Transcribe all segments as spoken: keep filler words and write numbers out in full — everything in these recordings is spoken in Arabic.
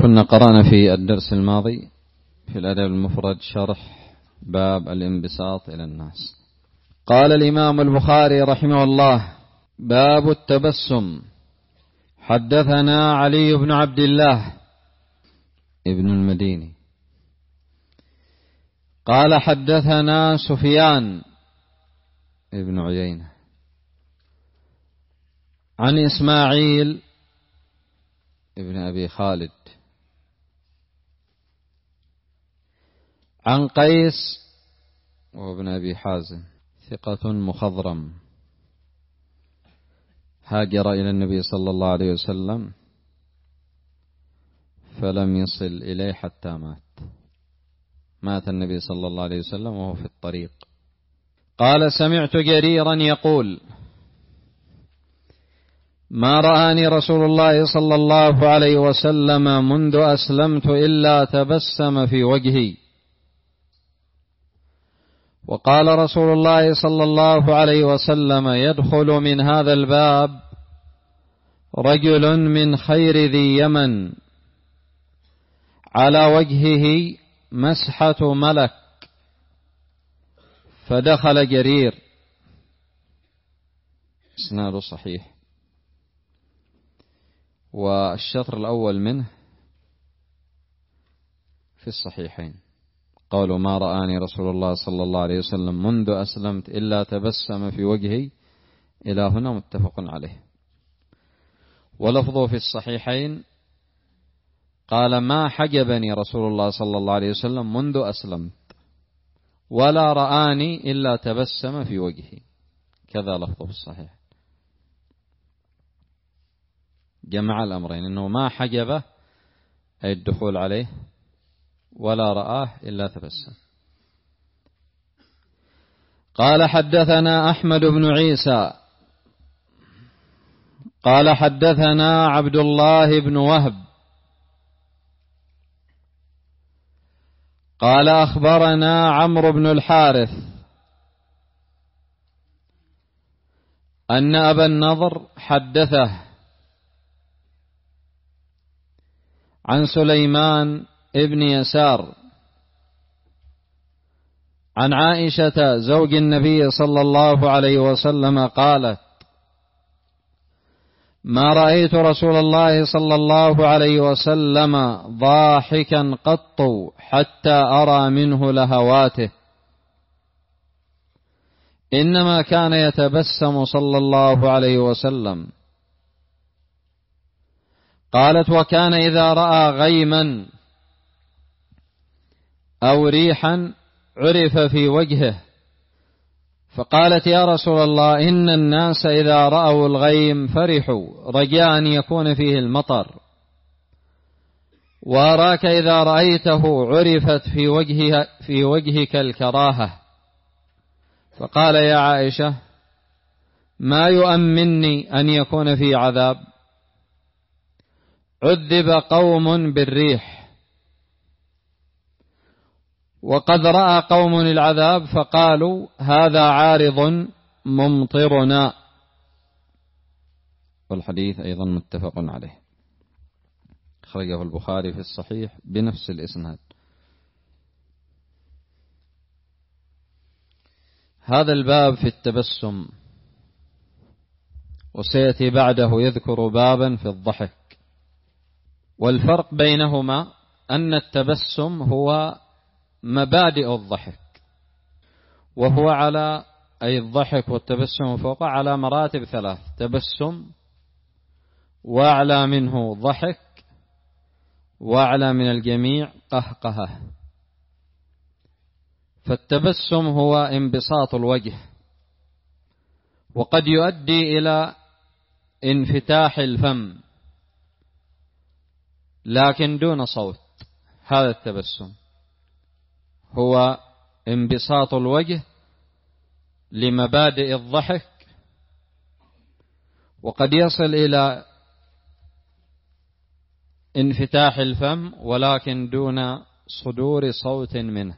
كنا قرأنا في الدرس الماضي في الأدب المفرد شرح باب الانبساط إلى الناس. قال الإمام البخاري رحمه الله: باب التبسم. حدثنا علي بن عبد الله ابن المديني قال حدثنا سفيان ابن عيينة عن إسماعيل ابن أبي خالد عن قيس وابن أبي حازم ثقة مخضرم هاجر إلى النبي صلى الله عليه وسلم فلم يصل إليه حتى مات مات النبي صلى الله عليه وسلم وهو في الطريق. قال: سمعت جريرا يقول: ما رآني رسول الله صلى الله عليه وسلم منذ أسلمت إلا تبسم في وجهي. وقال رسول الله صلى الله عليه وسلم: يدخل من هذا الباب رجل من خير ذي يمن على وجهه مسحة ملك. فدخل جرير. إسناده صحيح. والشطر الأول منه في الصحيحين قالوا: ما رآني رسول الله صلى الله عليه وسلم منذ أسلمت إلا تبسم في وجهي، إلى هنا متفق عليه. ولفظه في الصحيحين قال: ما حجبني رسول الله صلى الله عليه وسلم منذ أسلمت ولا رآني إلا تبسم في وجهي، كذا لفظه في الصحيح. جمع الأمرين، إنه ما حجبه أي الدخول عليه ولا رآه إلا تبسم. قال: حدثنا أحمد بن عيسى قال حدثنا عبد الله بن وهب قال أخبرنا عمرو بن الحارث أن أبا النضر حدثه عن سليمان ابن يسار عن عائشة زوج النبي صلى الله عليه وسلم قالت: ما رأيت رسول الله صلى الله عليه وسلم ضاحكا قط حتى أرى منه لهواته، إنما كان يتبسم صلى الله عليه وسلم. قالت: وكان إذا رأى غيما أو ريحا عرف في وجهه. فقالت: يا رسول الله، إن الناس إذا رأوا الغيم فرحوا رجاء أن يكون فيه المطر، وأراك إذا رأيته عرفت في وجهها في وجهك الكراهة. فقال: يا عائشة، ما يؤمنني أن يكون في عذاب. عذب قوم بالريح وقد رأى قوم العذاب فقالوا: هذا عارض ممطرنا. والحديث أيضا متفق عليه، خرجه البخاري في الصحيح بنفس الإسناد. هذا الباب في التبسم، وسيأتي بعده يذكر بابا في الضحك. والفرق بينهما أن التبسم هو مبادئ الضحك، وهو على أي الضحك والتبسم فوق على مراتب ثلاث: تبسم، وأعلى منه ضحك، وأعلى من الجميع قهقهة. فالتبسم هو انبساط الوجه، وقد يؤدي إلى انفتاح الفم لكن دون صوت. هذا التبسم هو انبساط الوجه لمبادئ الضحك، وقد يصل إلى انفتاح الفم ولكن دون صدور صوت منه.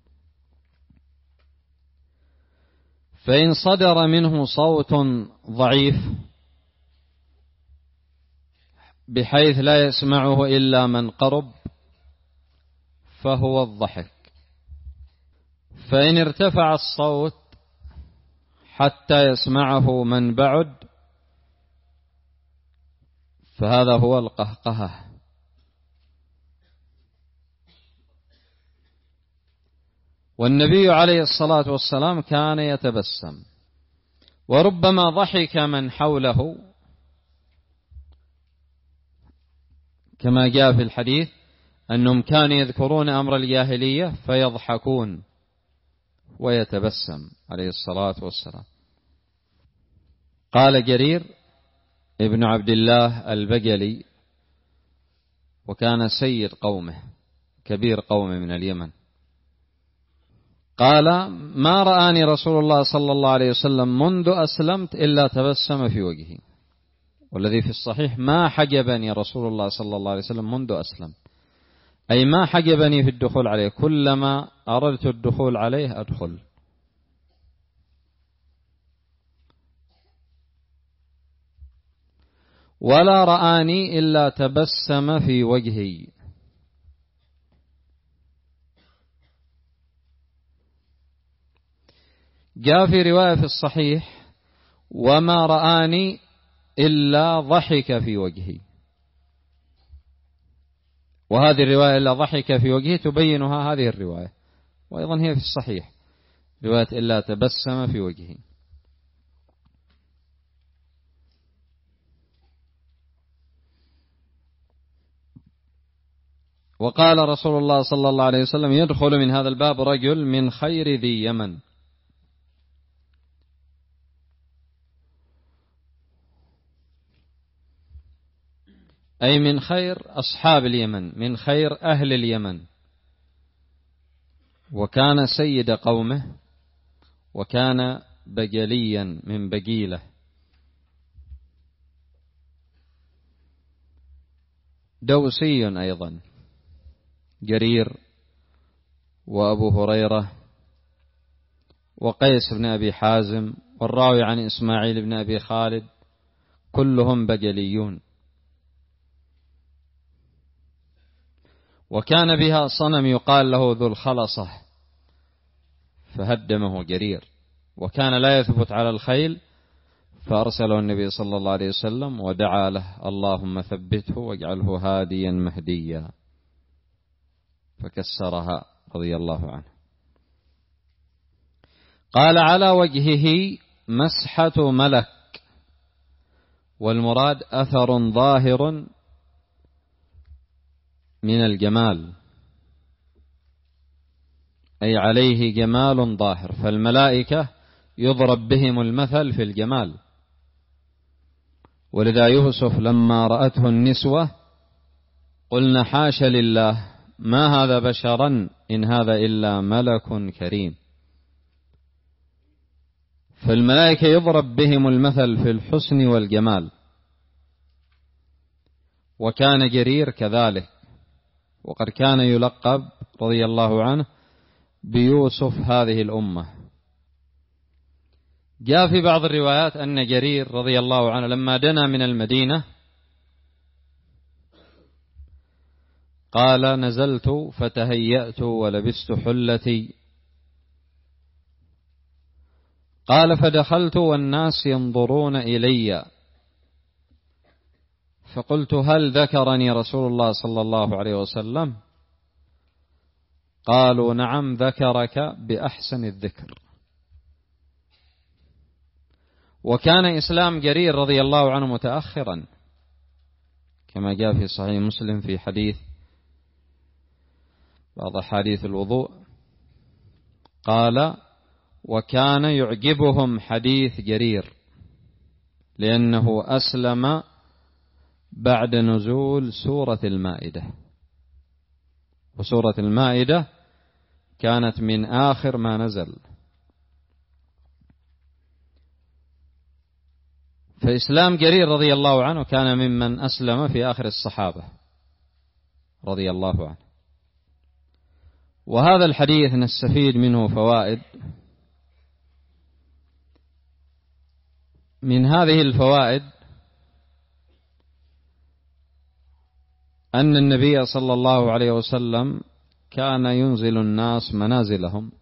فإن صدر منه صوت ضعيف بحيث لا يسمعه إلا من قرب فهو الضحك. فإن ارتفع الصوت حتى يسمعه من بعد فهذا هو القهقهة. والنبي عليه الصلاة والسلام كان يتبسم، وربما ضحك من حوله كما جاء في الحديث أنهم كانوا يذكرون أمر الجاهلية فيضحكون ويتبسم عليه الصلاة والسلام. قال جرير ابن عبد الله البجلي، وكان سيد قومه كبير قومه من اليمن، قال: ما رآني رسول الله صلى الله عليه وسلم منذ أسلمت إلا تبسم في وجهي. والذي في الصحيح: ما حجبني رسول الله صلى الله عليه وسلم منذ أسلم، أي ما حجبني في الدخول عليه، كلما أردت الدخول عليه أدخل. ولا رآني إلا تبسم في وجهي. جاء في رواية في الصحيح: وما رآني إلا ضحك في وجهي. وهذه الرواية إلا ضحك في وجهه تبينها هذه الرواية، وأيضا هي في الصحيح رواية إلا تبسم في وجهه. وقال رسول الله صلى الله عليه وسلم: يدخل من هذا الباب رجل من خير ذي يمن. أي من خير أصحاب اليمن، من خير أهل اليمن، وكان سيد قومه، وكان بجليا من بجيلة. دوسي أيضا، جرير وأبو هريرة وقيس بن أبي حازم والراوي عن إسماعيل بن أبي خالد كلهم بجليون. وكان بها صنم يقال له ذو الخلصة فهدمه جرير، وكان لا يثبت على الخيل فأرسله النبي صلى الله عليه وسلم ودعا له: اللهم ثبته واجعله هاديا مهديا، فكسرها رضي الله عنه. قال: على وجهه مسحة ملك، والمراد أثر ظاهر من الجمال، أي عليه جمال ظاهر، فالملائكة يضرب بهم المثل في الجمال. ولذا يوسف لما رأته النسوة قلنا: حاش لله، ما هذا بشرا إن هذا إلا ملك كريم. فالملائكة يضرب بهم المثل في الحسن والجمال. وكان جرير كذلك، وقد كان يلقب رضي الله عنه بيوسف هذه الأمة. جاء في بعض الروايات أن جرير رضي الله عنه لما دنا من المدينة قال: نزلت فتهيأت ولبست حلتي. قال: فدخلت والناس ينظرون إلي، فقلت: هل ذكرني رسول الله صلى الله عليه وسلم؟ قالوا: نعم، ذكرك بأحسن الذكر. وكان إسلام جرير رضي الله عنه متأخرا، كما جاء في صحيح مسلم في حديث بعض حديث الوضوء، قال: وكان يعجبهم حديث جرير لأنه أسلم بعد نزول سورة المائدة، وسورة المائدة كانت من آخر ما نزل. فإسلام جرير رضي الله عنه كان ممن أسلم في آخر الصحابة رضي الله عنه. وهذا الحديث نستفيد منه فوائد. من هذه الفوائد أن النبي صلى الله عليه وسلم كان ينزل الناس منازلهم،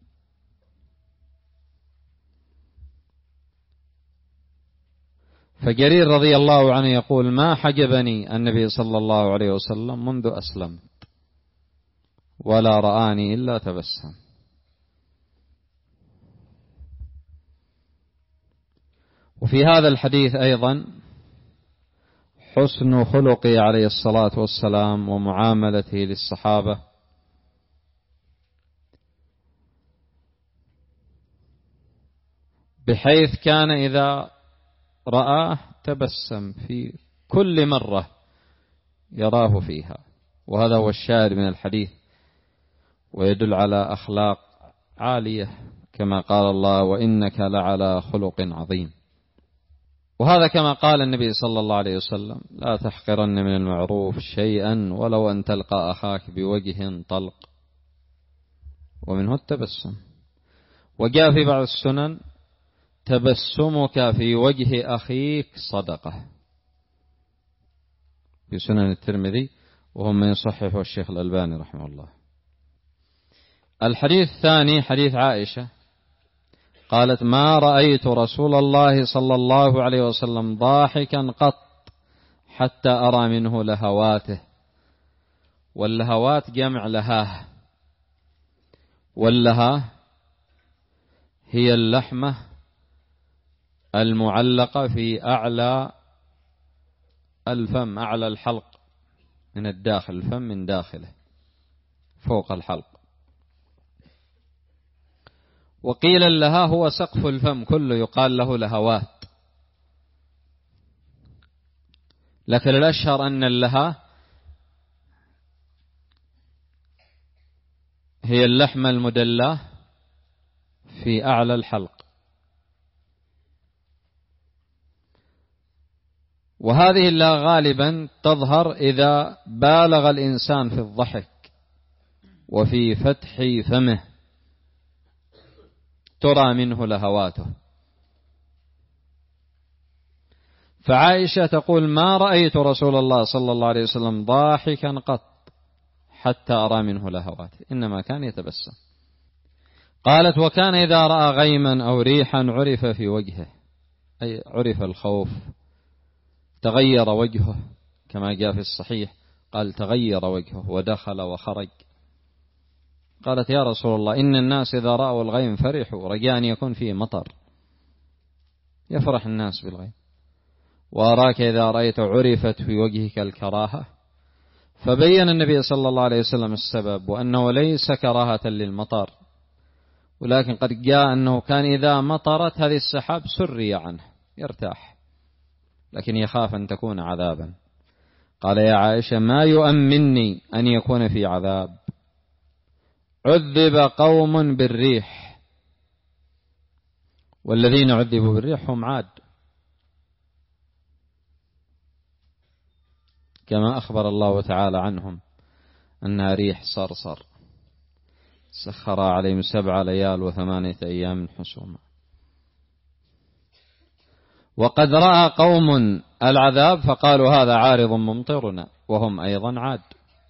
فجرير رضي الله عنه يقول: ما حجبني النبي صلى الله عليه وسلم منذ أسلمت ولا رآني إلا تبسم. وفي هذا الحديث أيضا حسن خلقه عليه الصلاة والسلام ومعاملته للصحابة، بحيث كان إذا رآه تبسم في كل مرة يراه فيها، وهذا هو الشاهد من الحديث، ويدل على أخلاق عالية كما قال الله: وإنك لعلى خلق عظيم. وهذا كما قال النبي صلى الله عليه وسلم: لا تحقرن من المعروف شيئا ولو أن تلقى أخاك بوجه طلق، ومنه التبسم. وجاء في بعض السنن: تبسمك في وجه أخيك صدقة، في سنن الترمذي، وهم من يصححه الشيخ الألباني رحمه الله. الحديث الثاني حديث عائشة قالت: ما رأيت رسول الله صلى الله عليه وسلم ضاحكا قط حتى أرى منه لهواته. واللهوات جمع لهاه، واللها هي اللحمة المعلقة في أعلى الفم، أعلى الحلق من الداخل، الفم من داخله فوق الحلق. وقيل اللها هو سقف الفم كله، يقال له لهوات، لكن الأشهر أن اللها هي اللحمة المدلاه في أعلى الحلق. وهذه اللها غالبا تظهر إذا بالغ الإنسان في الضحك وفي فتح فمه، ترى منه لهواته. فعائشة تقول: ما رأيت رسول الله صلى الله عليه وسلم ضاحكا قط حتى أرى منه لهواته، إنما كان يتبسم. قالت: وكان إذا رأى غيما أو ريحا عرف في وجهه، أي عرف الخوف، تغير وجهه، كما جاء في الصحيح قال: تغير وجهه ودخل وخرج. قالت: يا رسول الله، إن الناس إذا رأوا الغيم فرحوا، رجاء أن يكون فيه مطر، يفرح الناس بالغيم. وأراك إذا رأيت عرفت في وجهك الكراهة. فبين النبي صلى الله عليه وسلم السبب، وأنه ليس كراهة للمطر، ولكن قد جاء أنه كان إذا مطرت هذه السحاب سري عنه يرتاح، لكن يخاف أن تكون عذابا. قال: يا عائشة، ما يؤمنني أن يكون في عذاب. عذب قوم بالريح، والذين عذبوا بالريح هم عاد، كما أخبر الله تعالى عنهم أنها ريح صرصر سخر عليهم سبع ليال وثمانية أيام حسوما. وقد رأى قوم العذاب فقالوا: هذا عارض ممطرنا، وهم أيضا عاد،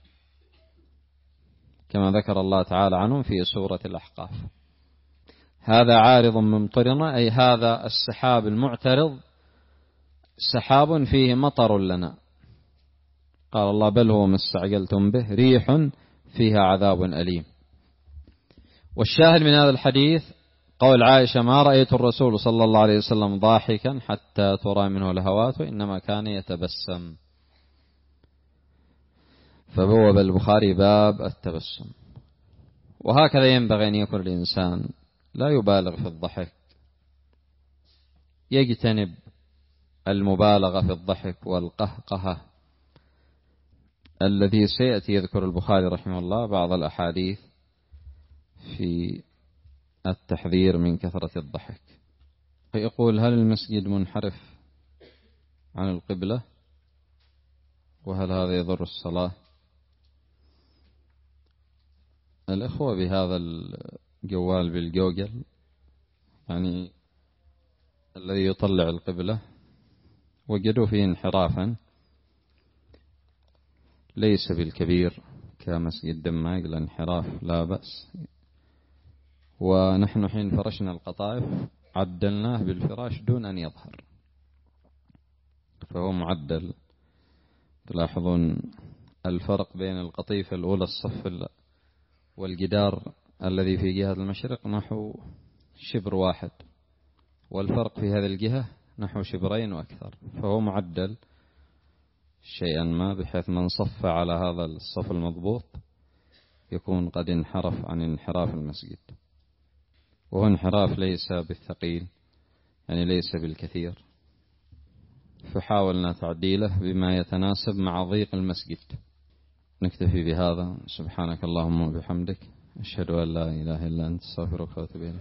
كما ذكر الله تعالى عنهم في سورة الأحقاف. هذا عارض ممطرنا، أي هذا السحاب المعترض سحاب فيه مطر لنا. قال الله: بل هو ما استعجلتم به ريح فيها عذاب أليم. والشاهد من هذا الحديث قول عائشة: ما رأيت الرسول صلى الله عليه وسلم ضاحكا حتى ترى منه لهواته، إنما كان يتبسم. فبوب البخاري باب التبسم. وهكذا ينبغي أن يكون الإنسان، لا يبالغ في الضحك، يجتنب المبالغة في الضحك والقهقهة، الذي سيأتي يذكر البخاري رحمه الله بعض الأحاديث في التحذير من كثرة الضحك. يقول: هل المسجد منحرف عن القبلة؟ وهل هذا يضر الصلاة؟ الإخوة بهذا الجوال بالجوجل، يعني الذي يطلع القبلة، وجدوا فيه انحرافا، ليس بالكبير كمسجد دماغ، الانحراف لا بأس. ونحن حين فرشنا القطائف عدلناه بالفراش دون أن يظهر، فهو معدل. تلاحظون الفرق بين القطيفة الأولى الصف والجدار الذي في جهة المشرق نحو شبر واحد، والفرق في هذه الجهة نحو شبرين وأكثر، فهو معدل شيئا ما بحيث من صف على هذا الصف المضبوط يكون قد انحرف عن انحراف المسجد. وهو انحراف ليس بالثقيل، يعني ليس بالكثير، فحاولنا تعديله بما يتناسب مع ضيق المسجد. نكتفي بهذا. سبحانك اللهم وبحمدك، أشهد أن لا إله إلا أنت، استغفرك وأتوب إليك.